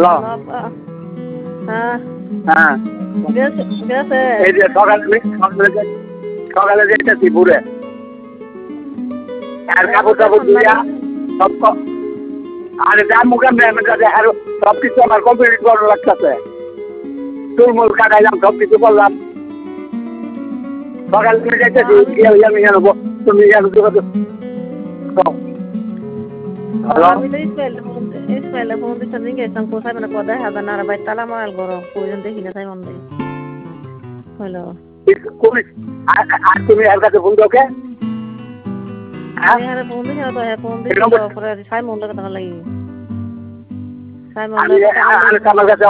hello হ্যাঁ হ্যাঁ গেছে এই যে সকালে যেতেছি ঘুরে আর কাপড় টাপড় দিয়া সব আরে যার মুখে মেয়ের কাছে আর সব কিছু আমার কমপ্লিট করার লাগতেছে চুলমুল কাটাইলাম সব কিছু করলাম সকালে তুমি যাইতেছি আমি জানবো তুমি জানো হ্যালো আমি তো ইসমাইলে ফোন দিতে দিন গেছিলাম কোথায় মানে কোথায় হবে না আর ভাই তালা মারাল গরম প্রয়োজন দেখি না তাই মন দেয় হ্যালো আর তুমি এর কাছে ফোন দোকে আমি আরে ফোন দিছি না তো হ্যাঁ ফোন দিছি তো পরে সাই মন লাগে তোমার লাগি সাই মন আমি আমার কাছে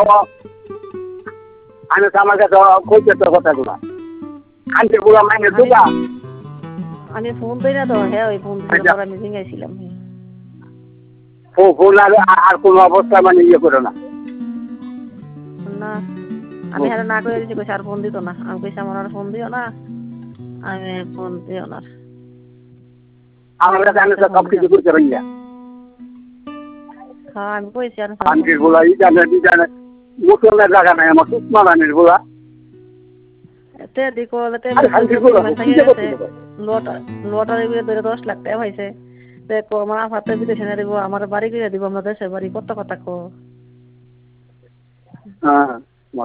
আমার কাছে কইতে তোর কথাগুলো আনতে পুরো মাইনে দুবা আমি ফোন দিই না তো হ্যাঁ ওই ফোন দিছিল পরে আমি জিঙ্গাইছিলাম ফোন আর কোনো অবস্থা মানে ইয়ে করো না না আমি হ্যাঁ না করে দিছি কইছে আর ফোন দিত না আমি কইছি আমার আর ফোন দিও না আমি ফোন দিও না আমার কাছে আমি সব কিছু করতে পারি না হ্যাঁ আমি কইছি আর আনকে গুলা ই জানে মোটরের জায়গা নাই আমার সুষমা রানীর গুলা তে দিকো তে লটারি বিয়ে ধরে 10 লাখ টাকা হয়েছে তে আমার হাতে বিদেশে না দিব আমার বাড়ি কিনে দিব আমরা দেশের বাড়ি কত কথা কো হ্যাঁ